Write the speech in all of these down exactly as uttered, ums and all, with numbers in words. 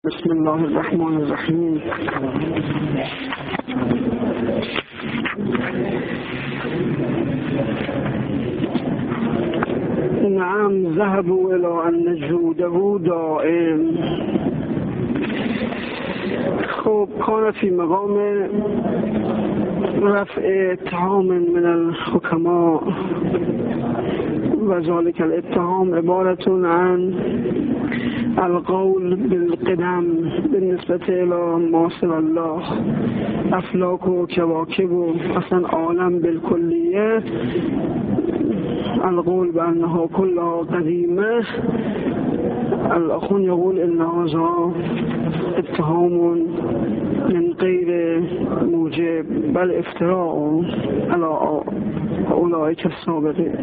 بسم الله الرحمن الرحیم. نعم ذهبوا الى ان جوده دائم. خب كان في مقام رفع اتهام من الحكماء وذلك الاتهام عبارة عن القول بالقدم بالنسبة إلى ما سوى الله، أفلاك وكواكب أصلا عالم بالكلية، القول بأنها كلها قديمة. الأخون يقول إن هذا اتهام من غير موجب بل افتراء على أولئك السابقين.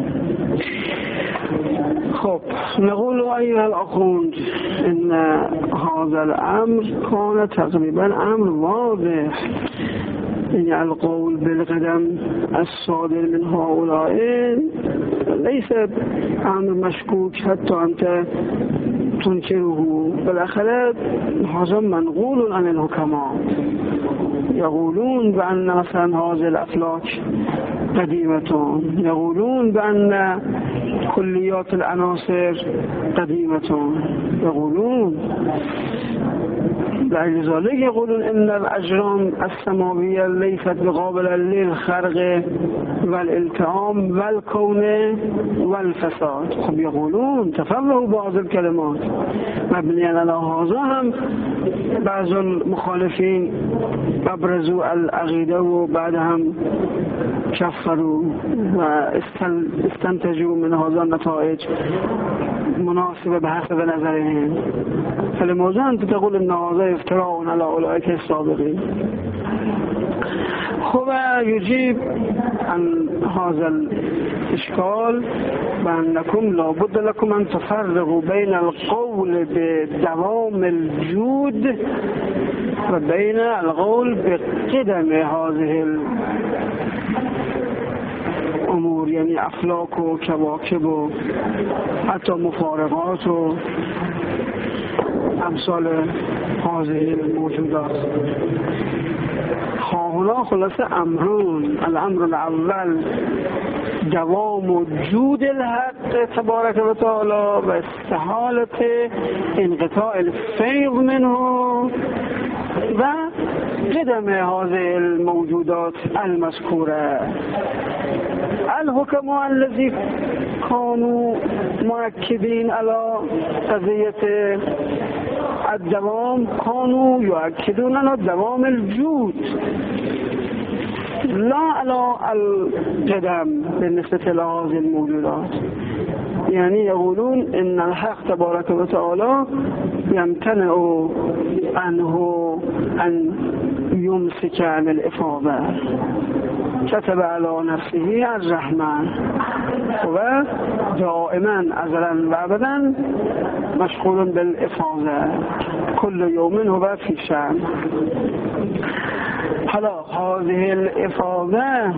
خب نقول أيها الأخوان إن هذا الأمر كان تقريبا أمر واضح، يعني القول بالقدم الصادر من هؤلاء ليس أمر مشكوك حتى أنت تنكره. بالآخرة هذا منقول عن الحكماء، يقولون بأن مثلا هذه الأفلاك قديمة، يقولون بأن كليات العناصر قديمة، يقولون لأجل ذلك يقولون إن الأجرام السماوية ليست بقابلة للخرق والالتئام والكون والفساد. خب يقولون تفرغوا بعض الكلمات مبنيا على هذا. هم بعض المخالفين أبرزوا العقيدة وبعدهم كفروا واستنتجوا من هذا النتائج مناسبة بحسب نظرهم. فلماذا أنت تقول أن هذا افتراء على أولئك السابقين؟ هو يجيب عن هذا الإشكال بأنكم لابد لكم أن تفرقوا بين القول بدوام الوجود وبين القول بقدم هذه الأمور، يعني أفلاك و كواكب و حتى مفارقات و امثال هذه الموجودات. هنا خلاصة أمرون. الأمر الأول دوام وجود الحق تبارك وتعالى و استحالة انقطاع الفيض منه و قدم هذه الموجودات المذكورة. الحكماء الذي كانوا مؤكدين على قضية الدوام كانوا يؤكدون على دوام الوجود لا على القدم بالنسبة لهذه الموجودات. يعني يقولون إن الحق تبارك وتعالى يمتنع عنه أن يمسك عن الإفاضة، كتب على نفسه الرحمة و دائما أزلا وأبدا مشغول بالإفاضة، كل يوم هو في شأن. حالا هذه الإفاضة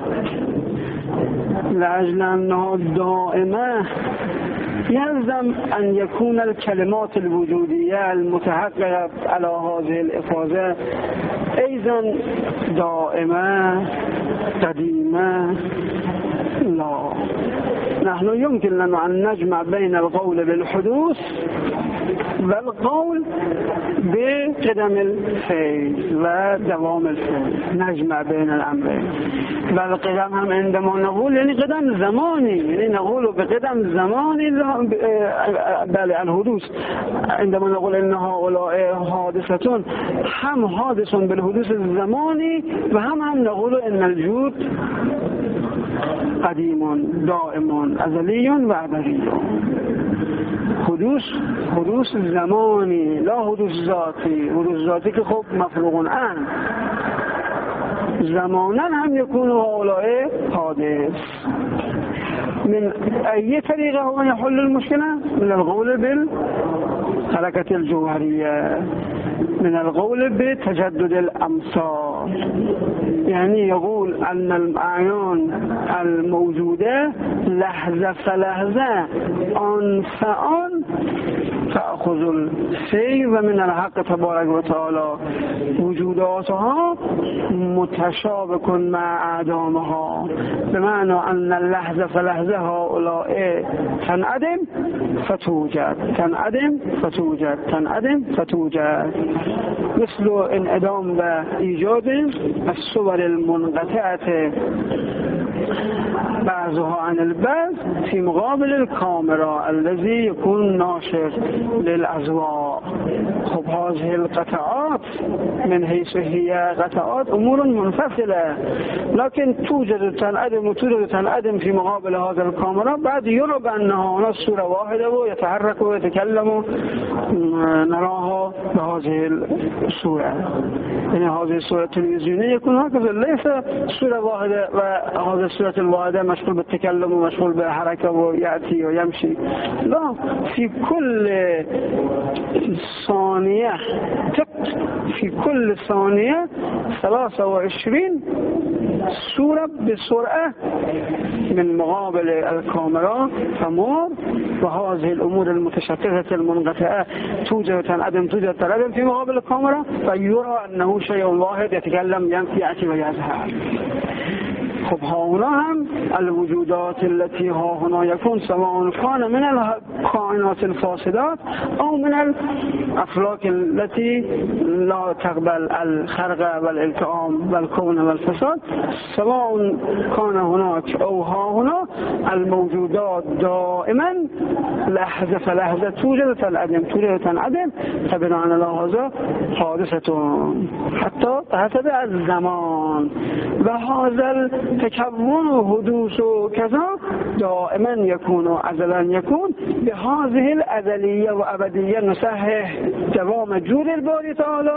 لأجل أنها دائمة يلزم أن يكون الكلمات الوجودية المتحققة على هذه الإفاضة أيضا دائمة قديمة. لا، نحن يمكن لنا أن نجمع بين القول بالحدوث والقول بقدم الفعل ودوام الفعل، نجمع بين الأمرين. والقدم هم عندما نقول يعني قدم زماني، يعني نقول بقدم زماني بل الحدوث عندما نقول إن هؤلاء حادثة هم حادث بالحدوث الزماني و هم هم نقول إن الوجود قديم دائم أزلي و أبدي. حدوث حدوث زمانی لا حدوث ذاتی. حدوث ذاتی که خب مفروغ عنه، زمانا هم يكون هؤلاء حادث. من أي طريقة هو يحل المشكلة؟ من القول بالحركة الجوهرية، من القول بتجدد الأمثال. يعني يقول أن الأعيان الموجودة لحظة فلحظة آن فآن تأخذ السیر و من الحق تبارک و تعالی وجوداتها متشابه مع اعدامها بمعنى ان اللحظه فلحظه هؤلاء تنعدم فتوجد تنعدم فتوجد تنعدم فتوجد مثل انعدام و ایجاد الصور المنقطعه بعضها عن البعض في مقابل الكاميرا الذي يكون ناشر للأزواء. خب هذه القطعات من حيث هي قطعات أمور منفصلة لكن توجد تنعدم وتوجد تنعدم في مقابل هذا الكاميرا بعد يرى بأنها هنا صورة واحدة ويتحرك ويتكلم نراها بهذه الصورة. يعني هذه الصورة التلفزيونية يكون هكذا ليس صورة واحدة وهذه الصورة الواحدة مشغول بالتكلم ومشغول بالحركة ويأتي ويمشي. لا، في كل ثانية في كل ثانية ثلاثة وعشرين صورة بسرعة من مقابل الكاميرا تمر وهذه الأمور المتشتتة المنقطعة توجد تنعدم توجد تنعدم في مقابل الكاميرا فيرى أنه شيء واحد يتكلم يأتي ويذهب. خب ها هنا هم الوجودات التي ها هنا يكون سواء كان من الكائنات الفاسدات أو من الأفلاك التي لا تقبل الخرق والالتئام والكون والفساد سواء كان هناك أو ها هنا الموجودات دائما لحظة فلحظة توجد تنعدم توجد تنعدم فبناء على هذا حادثة حتى حسب الزمان وهذا تكون وحدوث وكذا دائما يكون وأزلا يكون بهذه الأزلية وأبدية نصحح دوام جود الباري تعالى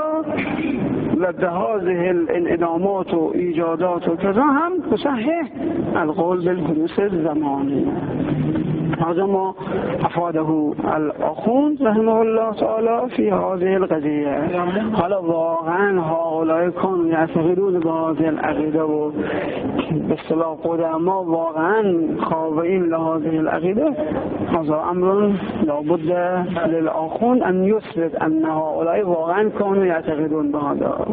وبهذه الانعدامات وإيجادات وكذا هم نصحح القول بالحدوث الزماني. هذا ما أفاده الأخوند رحمه الله تعالى في هذه القضية. حالا واقعا هؤلاء كانوا يعتقدون بهذه العقيدة و باصطلاح قدما واقعا خاضعين لهذه العقيدة. هذا أمر لابد للأخوند أن يثبت أن هؤلاء واقعا كانوا يعتقدون بهذا.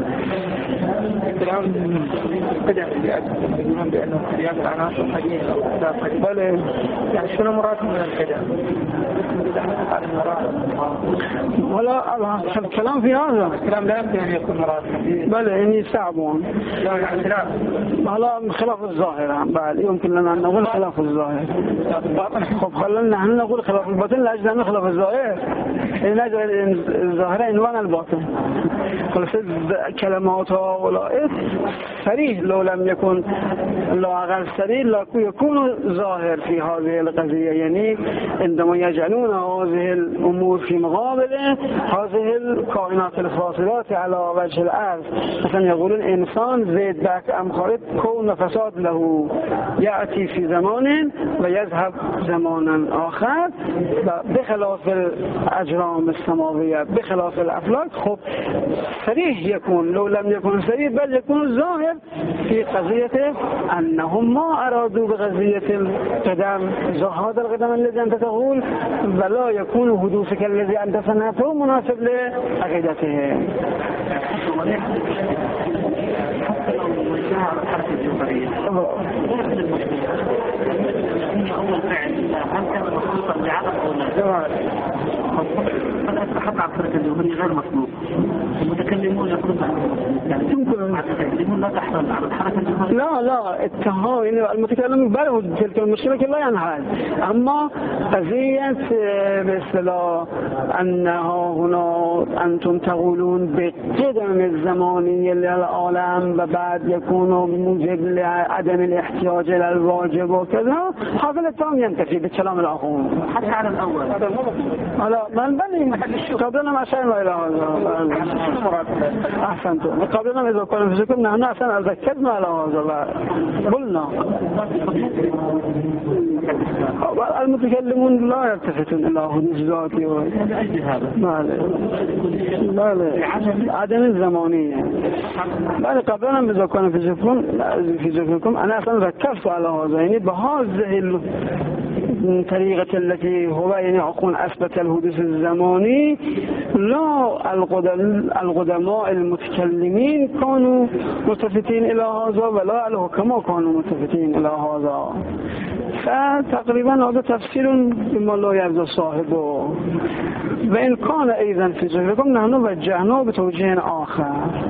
بأنه قيام العناصر قديمة بله يعني شنو مراد من القدم؟ ولا الكلام في هذا الكلام لا يمكن أن يكون مراد بله إني صعبون لا يعني خلاف هلا خلاف الظاهر بل يمكن لنا أن نقول خلاف الظاهر. خب خلنا نحن نقول خلاف الباطن لأجل أن نخلاف الظاهر نجعل الظاهر عنوان الباطن. خلاص كلماتها ولا صريح لو لم يكن لو أقل صريح لكن يكون ظاهر في هذه القضية. يعني عندما يجعلون هذه الأمور في مقابل هذه الكائنات الفاصلات على وجه الأرض مثلا يقولون إنسان زيد باك أم خالد كون فساد له يأتي في زمان ويذهب زمانا آخر بخلاف الأجرام السماوية بخلاف الأفلاك. خب صريح يكون لو لم يكن صريح بل يكون ظاهر في قضية أنهم ما أرادوا بقضية القدم هذا القدم الذي أنت تقول ولا يكون حدوثك الذي أنت صنعته مناسب لعقيدته. الحركة الجوهرية أول فعل هل كان مخصوصا لعدم أو لا؟ حتى على الحركة الجوهرية غير مطلوب. المتكلمون يقولون يعني المتكلمون لا تحصل على الحركة الجوهرية. لا لا التهاون المتكلم بله تلك المشكلة لا ينحل. أما قضية باصطلاح أنها هنا أنتم تقولون بقدم الزماني للعالم وبعد يكون موجب لعدم الاحتياج إلى الواجب وكذا هذا التام ينتفي بالكلام الأخوان حتى على الأول لا من بني قبلنا ما شيء لا إله إلا الله. أحسنتم قبلنا إذا كنا في ذكرنا نحن أحسن أذكرنا على هذا قلنا المتكلمون لا يلتفتون إلى حدوث ذاتي ما لا لا عدم الزمانية. بعد قبلنا إذا كنا في ذكركم في ذكركم أنا أصلا ذكرت على هذا يعني بهذه طريقة التي هو يعني أكون أثبت الحدوث الزماني لا القدماء المتكلمين كانوا ملتفتين إلى هذا ولا الحكماء كانوا ملتفتين إلى هذا. فتقريبا هذا تفسير بما لا يرضى صاحبه. وإن كان أيضا في ظهركم نحن وجهنا بتوجيه آخر.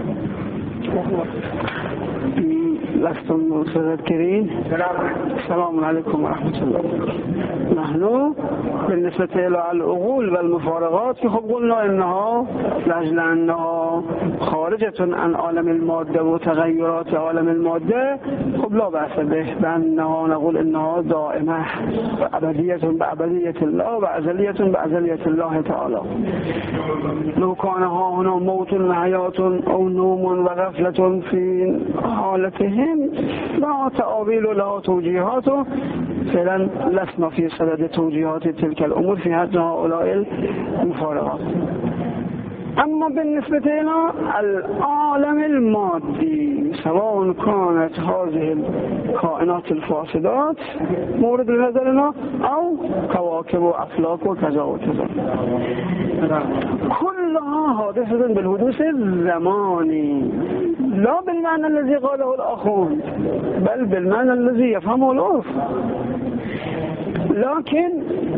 لستم متذكرين؟ السلام عليكم ورحمة الله. نحن بالنسبة إلى العقول والمفارقات خب قلنا إنها لأجل أنها خارجة عن عالم المادة وتغيرات عالم المادة خب لا بأس به بأنها نقول إنها دائمة أبدية بأبدية الله وأزلية بأزلية الله تعالى. لو كان هنا موت وحياة أو نوم وغفلة في حالتهم لا تأويل لا توجيهات فعلا لسنا في صدد توجيهات تلك الأمور في حد هؤلاء المفارقات. أما بالنسبة إلى العالم المادي سواء كانت هذه الكائنات الفاسدات مورد نظرنا أو كواكب وأفلاك وكذا وكذا كلها حادثة بالحدوث الزماني لا بالمعنى الذي قاله الأخون بل بالمعنى الذي يفهمه العرف. لكن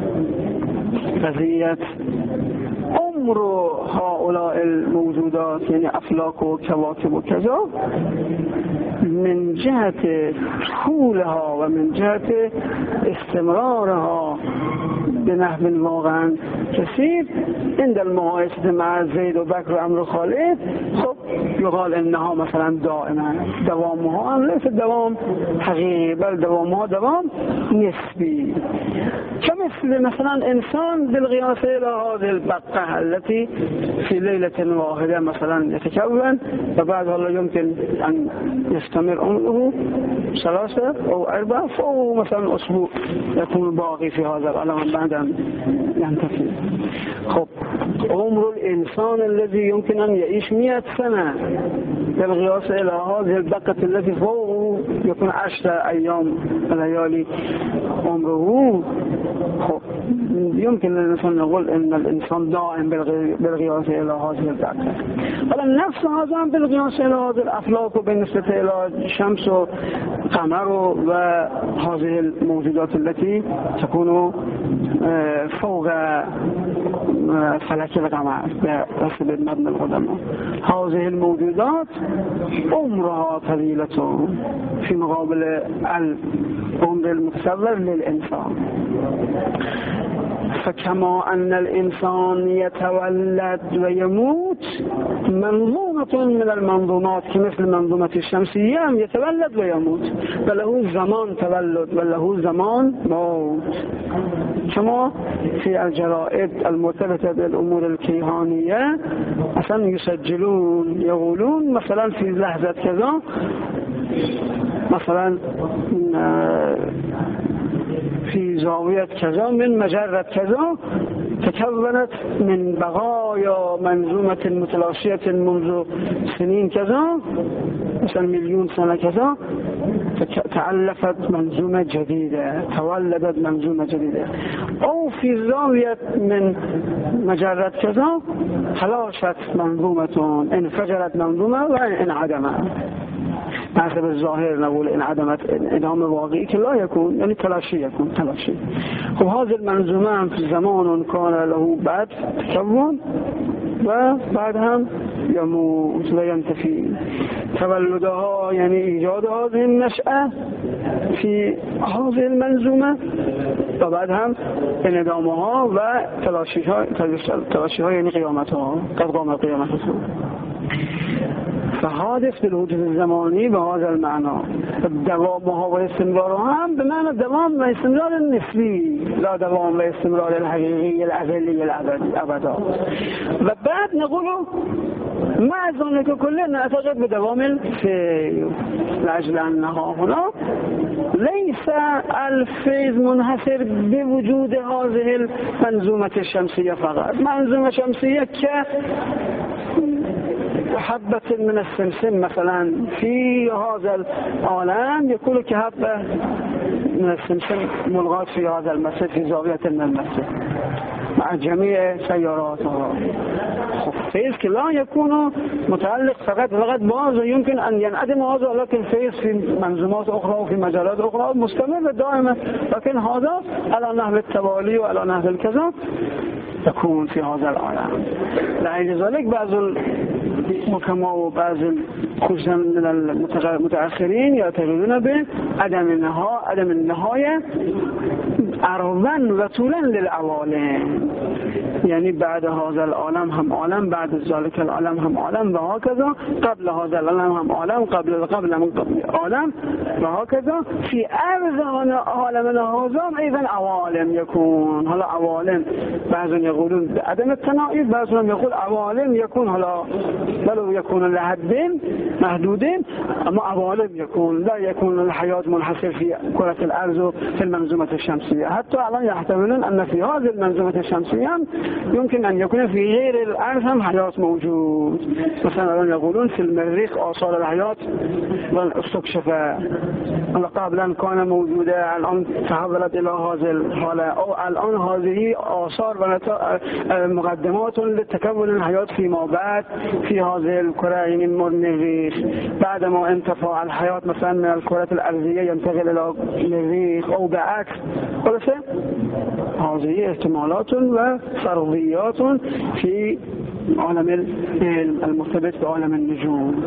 قضية عمر هؤلاء الموجودات يعني أفلاك وكواكب وكذا من جهة طولها ومن جهة استمرارها بنحو واقعا كثير عند المقایسه مع زید و بکر و عمرو و خالد خب يقال انها مثلا دائما دوامها ليس دوام حقيقي بل دوامها دوام نسبي كمثل مثلا انسان بالقياس الى هذه البقعه التي في ليله واحده مثلا يتكون وبعدها لا يمكن ان يستمر عمره ثلاثه او اربعه او مثلا اسبوع يكون باقي في هذا العالم بعد ان ينتهي. خب عمر الانسان الذي يمكن ان يعيش مئة سنه بالقياس الى هذه البقعه التي فوقه يكون عشرة ايام وليالي عمره. خب يمكن للإنسان نقول ان الانسان دائم بالقياس الى هذه البقعه. ولا نفس هذا بالقياس الى هذه الافلاك وبالنسبه الى الشمس والقمر وهذه الموجودات التي تكون فوق فلك القمر برسل المبنى القدماء. هذه الموجودات عمرها طويلة في مقابل العمر المتصور للإنسان. فكما أن الإنسان يتولد ويموت منظومة من المنظومات كمثل منظومة الشمسية يتولد ويموت وله زمان تولد وله زمان موت. كما في الجرائد المرتبطة بالأمور الكيهانية مثلا يسجلون يقولون مثلا في لحظة كذا مثلا في زاوية كذا من مجرة كذا تكونت من بقايا منظومة متلاشية منذ سنين كذا مثلا مليون سنة كذا تألفت منظومة جديدة تولدت منظومة جديدة. أو في زاوية من مجرة كذا تلاشت منظومة انفجرت منظومة وانعدمت. حسب الظاهر نقول انعدمت انعدام واقعي که لا يكون يعني تلاشي يكون تلاشي. خب هذه المنظومة في زمان كان له بعد تكون وبعد هم يموت وينتفي. تولدها يعني إيجاد هذه النشأة في هذه المنظومة وبعد هم انعدامها وتلاشيها تلاشيها يعني قيامتها قد قام قيامتها. فحادث بالوجود الزماني بهذا المعنى. دوامها واستمرارها هم بمعنى دوام واستمرار النسبي لا دوام واستمرار الحقيقي الأزلي الأبدي أبدا. وبعد نقول مع ذلك كله نعتقد بدوام الفيض لأجل أنها هنا ليس الفيض منحصر بوجود هذه المنظومة الشمسية فقط. منظومة شمسية ك حبة من السمسم مثلا في هذا العالم يقول كحبة من السمسم ملغاة في هذا المسجد في زاوية من المسجد مع جميع سياراتها. فيز لا يكون متعلق فقط فقط بعض يمكن أن ينعدم هذا، لكن فيز في منظومات أخرى وفي مجالات أخرى مستمر دائما، لكن هذا على نحو التوالي وعلى نحو الكذا تكون في هذا العالم. لأجل ذلك بعض الحكماء وبعض خصوصا من المتأخرين يعتقدون بعدم النهاية عدم النهاية عرضا و طولا للعوالم، يعني بعد هذا العالم هم عالم، بعد ذلك العالم هم عالم و هكذا، قبل هذا العالم هم عالم، قبل قبل من قبل عالم و هكذا. في عرض عالم هذا أيضا عوالم يكون. هلا عوالم بعض يقولون بعدم التناقض، بعضهم يقول عوالم يكون هلا ولو يكون لحد محدود، اما عوالم يكون لا يكون الحياة منحصر في كرة الأرض وفي المنظومة الشمسية. حتى الآن يحتملون أن في هذه المنظومة الشمسية يمكن أن يكون في غير الأرض هم حياة موجود. مثلا الآن يقولون في المريخ آثار الحياة استكشف قبلا كان موجودة، الآن تحولت إلى هذه الحالة، أو الآن هذه آثار مقدمات لتكون الحياة فيما بعد في هذه الكرة، يعني المريخ بعدما انتفاع الحياة مثلا من الكرة الأرضية ينتقل إلى المريخ أو بعكس. خلاصة هذه احتمالات وفرضيات في عالم العلم المرتبط بعالم النجوم.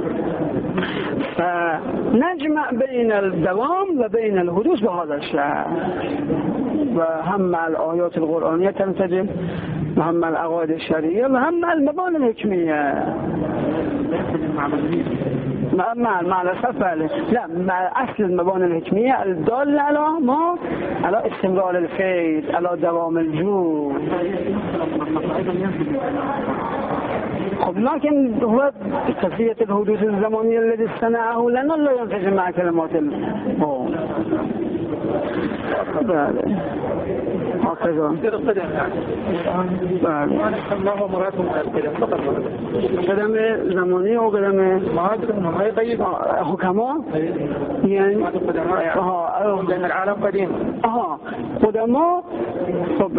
فنجمع بين الدوام وبين الحدوث بهذا الشيء، وهم مع الآيات القرآنية تنسجم، وهم مع العقائد الشرعية، وهم مع المباني الحكمية. مع مع مع الأسف لا مع أصل المباني الحكمية الدالة على ما على استمرار الفيض، على دوام الجود. خب لكن هو كيفية الحدوث الزمانية الذي صنعه لنا لا ينسجم مع كلمات الهو. بله هكذا. بله. قدم زمانی و قدم حکما یعنی آها العالم قدیم آها قدما. خب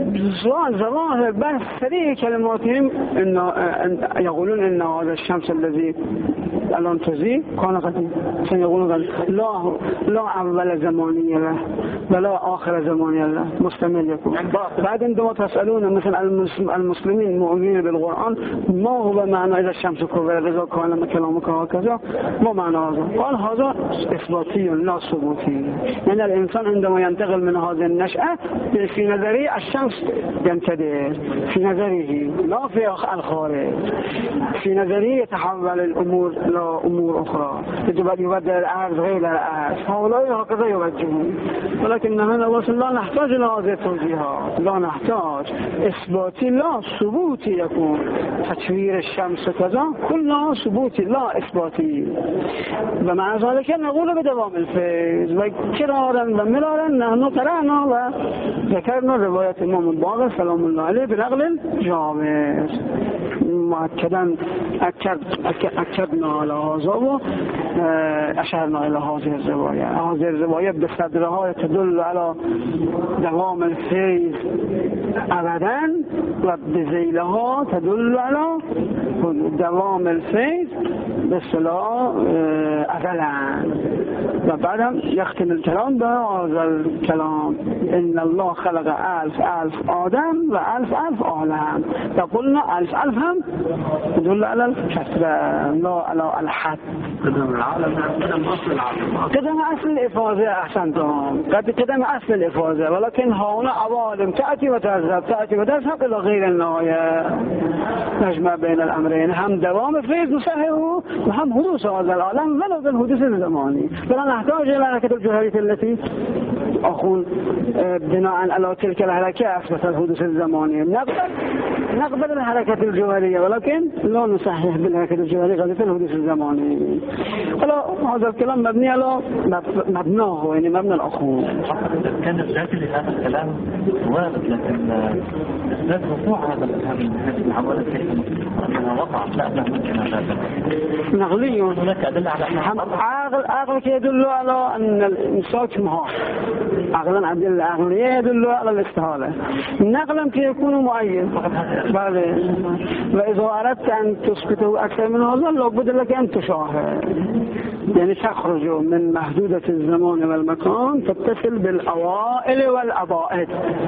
ظواهر بس سریع کلماتهم ان يقولون ان هذا الشمس الذي الان تزي كان قديم، يقولون لا لا اول زماني له ولا آخر زماني له، مستمر يكون. بعد عندما تسألون مثلا المسلمين المؤمنين بالقرآن ما هو معنى إذا الشمس كبرت إذا كان كلامك هكذا، ما معنى هذا؟ قال هذا إثباتي لا ثبوتي. يعني الإنسان عندما ينتقل من هذه النشأة في نظري الشمس ينتدر في نظره لا في الخارج، في نظري يتحول الأمور إلى أمور أخرى، يبدل الأرض غير الأرض، هؤلاء هكذا يوجهون. ولكننا وصل لا نحتاج إلى هذه التوجيهات، لا نحتاج. إثباتي لا ثبوتي يكون. تشوير الشمس كذا كلها ثبوتي لا إثباتي. ومع ذلك نقول بدوام الفيض وكرارا ومرارا نحن قرأنا وذكرنا رواية الإمام الباقر سلام الله عليه بنقل الجامع مؤكدا أكدنا على هذا وأشرنا إلى هذه الرواية. هذه الرواية بصدرها تدل على دوام الفيض أبدا، وبذيلها تدل على دوام الفيض بصلاة أبدا. وبعدها يختم الكلام بهذا الكلام: إن الله خلق ألف ألف آدم وألف ألف عالم. فقلنا ألف ألف هم تدل على الكثرة لا على الحد. قدم العالم قدم أصل العالم، قدم أصل الإفاظة. أحسنتم، قد قدم أصل الإفاظة، ولكن هنا عوالم تأتي وتذهب تأتي وتذهب إلى غير النهاية. نجمع بين الأمرين، هم دوام فيض نصحه وهم حدوث هذا العالم ولو بالحدوث الزماني. فلا نحتاج إلى الحركة الجوهرية التي أقول بناء على تلك الحركة أثبت الحدوث الزماني. نقبل نقبل الحركة الجوهرية ولكن لا نصحح بالحركة الجوهرية قضية الحدوث الزماني. فلا هذا الكلام مبني على مبناه، يعني مبنى الأخوة. كان الذات لهذا الكلام وارد، لكن إثبات وقوع هذا هذه العوالم كيف أنها وقعت لا لا ممكن هذا. نقلي. هناك أدلة على أنها عقل عقل يدل على أن الإمساك محال. عقلا أدلة عقلية يدل على الاستحالة. نقلا يكون مؤيد. بله. وإذا أردت أن تثبته أكثر من هذا لابد لك أن تشاهد. يعني تخرج من محدودة الزمان والمكان تتصل بالأوائل والأبائد.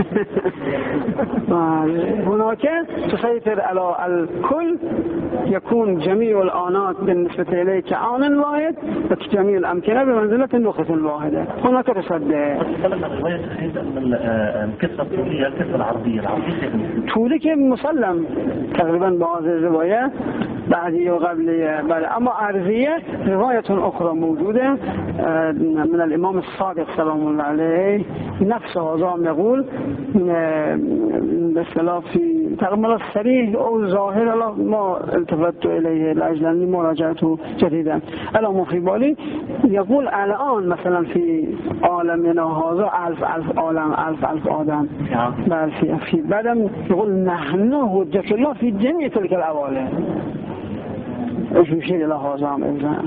هناك تسيطر على الكل، يكون جميع الآنات بالنسبة إليه كآن واحد وجميع الأمكنة بمنزلة النقطة واحدة. هناك تصدق. تكلم عن الرواية الصحيحة أن القصة الطولية القصة العربية العربية طولي كيف مسلم تقريبا بهذه الرواية بعدية وقبلية، بل أما عرضية رواية أخرى موجودة من الإمام الصادق سلام الله عليه نفس هذا يقول مثلا في تقريبا الصريح أو ظاهر ما التفت إليه لأجل أني مراجعته جديدا الأمر في بالي. يقول الآن مثلا في عالمنا هذا ألف ألف عالم ألف ألف آدم بل في في بعدم يقول نحن حجة الله في جميع تلك العوالم. ايش يشير الى هذا عام إلزام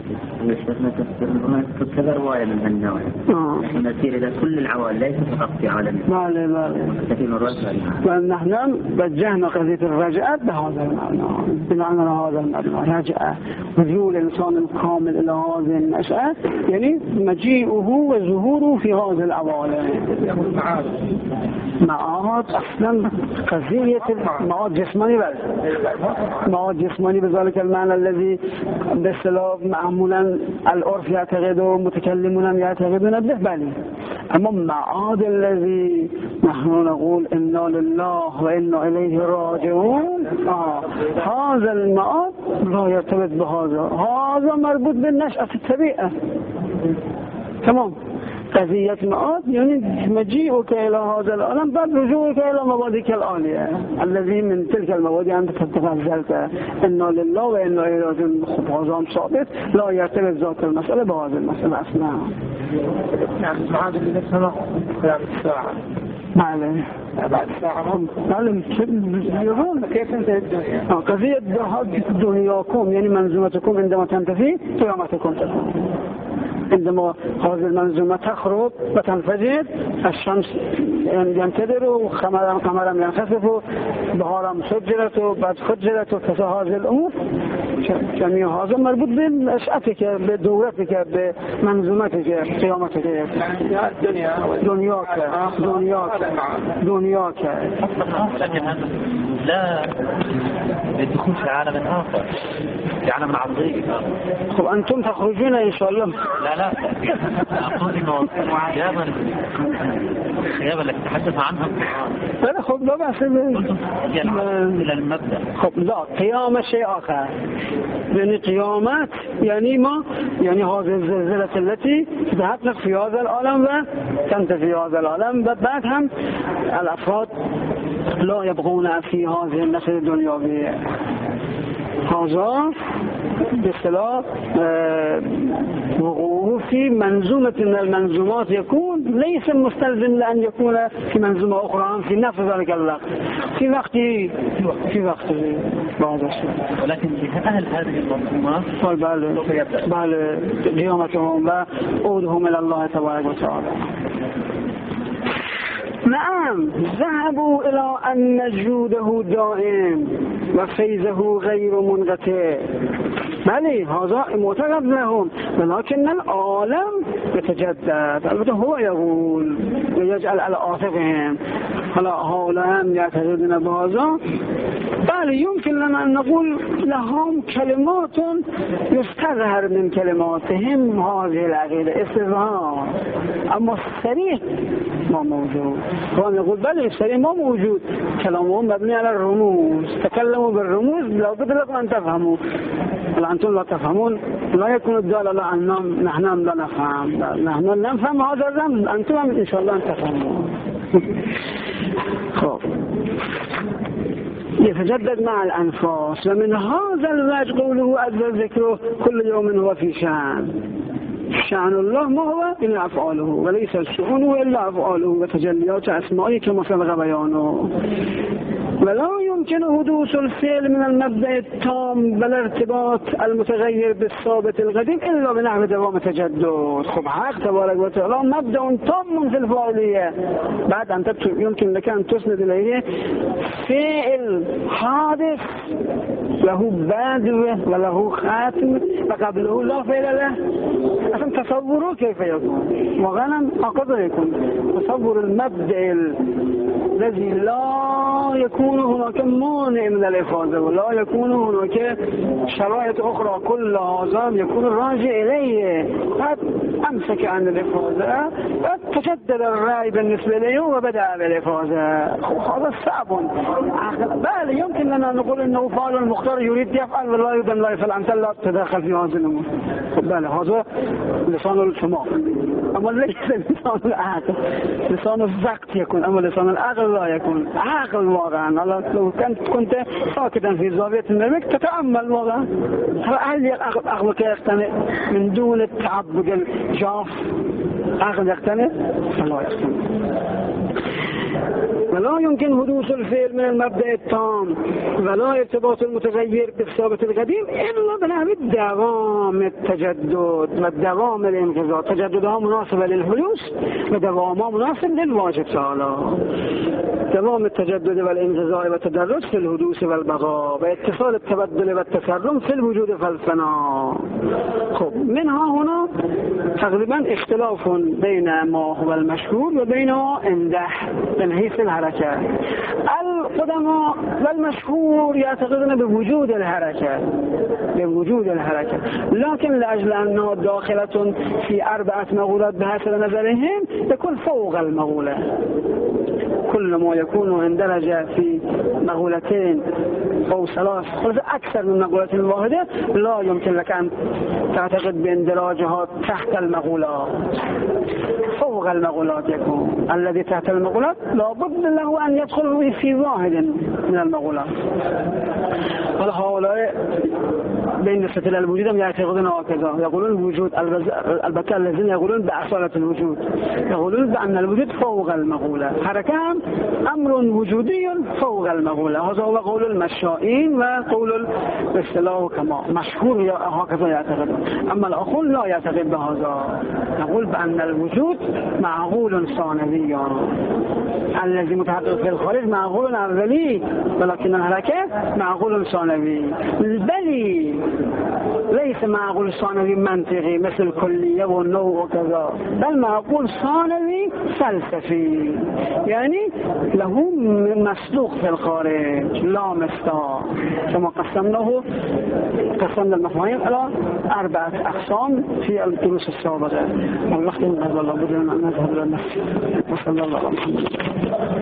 كذا رواية من النوع نحن نسير إلى كل العوالم ليس فقط في عالم لا لا لا نحن وجهنا قضية الرجعة بهذا المعنى بمعنى هذا المعنى رجعة رجوع الإنسان الكامل إلى هذه النشأة يعني مجيئه وظهوره في هذه العوالم. معاد أصلا قضية معاد جسماني بل معاد جسماني بذلك المعنى الذي بسلاب معمولا العرف يعتقد ومتكلمون يعتقدون به بل أما معاد الذي نحن نقول إنا لله وإنا إليه راجعون آه. هذا المعاد لا يرتبط بهذا، هذا مربوط بالنشأة الطبيعة. تمام. قضية معاد يعني مجيئك إلى هذا العالم بعد رجوعك إلى مبادئك العالية الذي من تلك المبادئ أنت تتغزلت إنا لله وإنا إليه راجعون. هذا ثابت لا يرتبط ذات المسألة بهذه المسألة أصلا. نعم معاد اللي نفسنا قيام الساعة معلم بعد ساعة معلم يقول كيف انتهي الدنيا قضية دنياكم يعني منظومتكم عندما تنتهي قيامتكم تكون. عندما هذه المنظومة تخرج وتنفجر الشمس ينتدر وقمرا قمرا ينخسف بهارا مسجرت وبعد فجرت وكذا هذه الأمور جميع هذا مربوط بنشأتك بدورتك بمنظومتك قيامتك الدنيا دنياك دنياك دنياك لا الدخول في عالم آخر في عالم عظيم. خب أنتم تخرجون إن شاء الله. لا لا أقول إنه خيابا خيابا لك تحدث عنها. لا خب لا بأس إلى المبدأ. خب لا قيامة شيء آخر يعني قيامات يعني ما يعني هذه الزلزلة التي تتحقق في هذا العالم وتنتهي في هذا العالم وبعد هم الأفراد لا يبغون في هذه النسل الدنيوية. هذا باصطلاح وقوعه في منظومة من المنظومات يكون ليس مستلزم لأن يكون في منظومة أخرى في نفس ذلك الوقت في وقت في وقت بعض الشيء. ولكن أهل هذه المنظومات بل قيامتهم وعودهم إلى الله تبارك وتعالى. نعم ذهبوا إلى أن جوده دائم وفيزه غير منقطع. بله هذا معتقد لهم ولكن العالم يتجدد. البته هو يقول ويجعل على آثارهم هلا هؤلاء يعتقدون بهذا. بله يمكن لنا أن نقول لهم كلمات يستظهر من كلماتهم هذه العقيدة استظهار أما الصريح ما موجود. هو يقول بله الصريح ما موجود كلامهم مبني على الرموز تكلموا بالرموز لا بد لكم أن تفهموا ولا أنتم لا تفهمون لا يكون الدال لا أنهم نحن لا نفهم نحن لا نفهم هذا الزمن أنتم إن شاء الله أن تفهموا. خب يتجدد مع الأنفاس ومن هذا الوجه قوله عز ذكره كل يوم هو في شأن. شأن الله ما هو إلا أفعاله وليس الشؤون إلا أفعاله وتجليات أسمائه كما سبق بيانه. ولا يمكن حدوث الفعل من المبدأ التام والارتباط المتغير بالثابت القديم إلا بنحو دوام تجدد. خب حق تبارك وتعالى مبدأ تام في الفاعلية، بعد أن يمكن لك أن تسند إليه فعل حادث له بادئ وله خاتم وقبله لا فعل له. أصلا تصوره كيف يكون؟ وغنم أقدر يكون تصور المبدأ الذي لا يكون هناك مانع من الإفادة ولا يكون هناك شرائط أخرى، كل هذا يكون راجع إليه قد أمسك عن الإفادة تجدد الرأي بالنسبة له وبدأ بالإفادة. هذا صعب. بل يمكن لنا نقول أنه فعل المختار يريد يفعل ولا يريد لا يفعل، أنت لا تتدخل في هذا الأمور. بل هذا لسان الشماغ، أما ليس لسان العقل. لسان الزقت يكون، أما لسان العقل لا يكون. عقل واقعا لو كنت كنت ساكتا في زاوية النبك تتأمل واقعا هل عقلك يقتنع من دون التعبد الجاف؟ عقل يقتنع؟ فلا يقتنع. ولا يمكن حدوث الفعل من المبدأ التام ولا ارتباط المتغير بالثابت القديم إلا بنحو دوام التجدد ودوام الانقضاء. تجددها مناسبة للحدوث ودوامها مناسب للواجب تعالى. دوام التجدد والانقضاء والتدرج في الحدوث والبقاء واتصال التبدل والتسرم في الوجود والفناء. خب منها هنا تقريبا اختلاف بين ما هو المشهور وبينه عنده من حيث الحركة. القدماء والمشهور يعتقدون بوجود الحركة بوجود الحركة لكن لأجل أنه داخلة في أربعة مغولات بحسب نظرهم يكون فوق المغولة. كل ما يكون اندرج في مغولتين أو ثلاث أكثر من مغولة واحدة لا يمكن لك أن تعتقد باندراجها تحت المغولات. فوق المغولات يكون الذي تحت المغولات لابد له أن يدخل في واحد من المغولات. هؤلاء بين نسبة إلى الوجود يعتقدون هكذا، يقولون الوجود البتة الذين يقولون بأصالة الوجود يقولون بأن الوجود فوق المغولة. حركة أمر وجودي فوق المغولة. هذا هو قول المشائين وقول الاصطلاح كما مشهور هكذا يعتقدون. أما الآخر لا يعتقد بهذا، يقول بأن الوجود معقول ثانوي الذي متحقق في الخارج معقول أولي ولكن الحركة معقول ثانوي. بل ليس معقول ثانوي منطقي مثل كلية والنوع وكذا، بل معقول ثانوي فلسفي يعني له مصدوق في الخارج لا مصداق. كما قسمناه قسمنا المفاهيم على أربعة أقسام في الدروس السابقة. والوقت من هذا الله بدنا نذهب إلى النفس. وصلى الله على محمد.